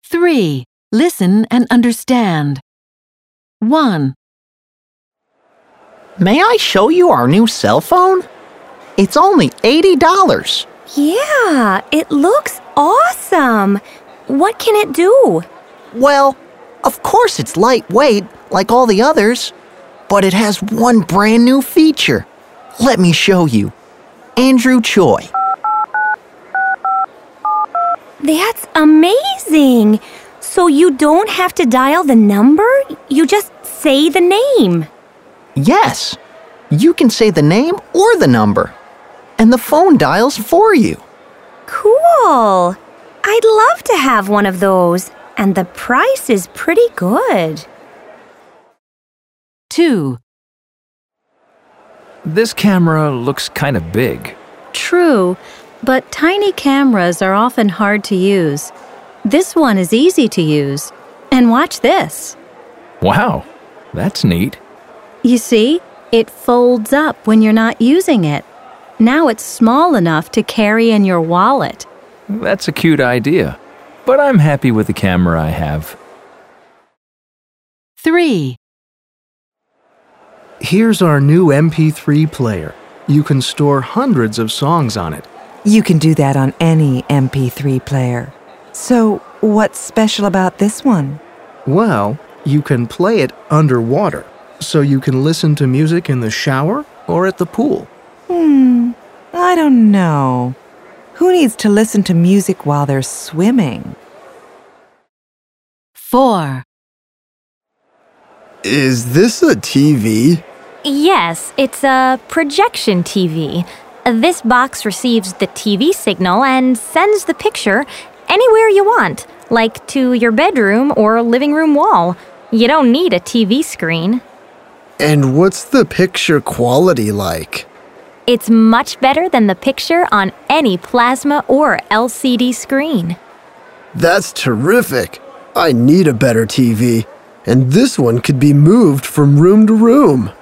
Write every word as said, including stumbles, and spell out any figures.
three. Listen and understand. one. May I show you our new cell phone? It's only eighty dollars. Yeah, it looks awesome. What can it do? Well, of course it's lightweight, like all the others. But it has one brand new feature. Let me show you. Andrew Choi. That's amazing. So you don't have to dial the number? You just say the name. Yes, you can say the name or the number, and the phone dials for you. Cool. I'd love to have one of those, and the price is pretty good. two. This camera looks kind of big. True, but tiny cameras are often hard to use. This one is easy to use. And watch this. Wow, that's neat. You see, it folds up when you're not using it. Now it's small enough to carry in your wallet. That's a cute idea, but I'm happy with the camera I have. three. Here's our new M P three player. You can store hundreds of songs on it. You can do that on any M P three player. So, what's special about this one? Well, you can play it underwater, so you can listen to music in the shower or at the pool. Hmm, I don't know. Who needs to listen to music while they're swimming? four. Is this a T V? Yes, it's a projection T V. This box receives the T V signal and sends the picture anywhere you want, like to your bedroom or living room wall. You don't need a T V screen. And what's the picture quality like? It's much better than the picture on any plasma or L C D screen. That's terrific. I need a better T V, and this one could be moved from room to room.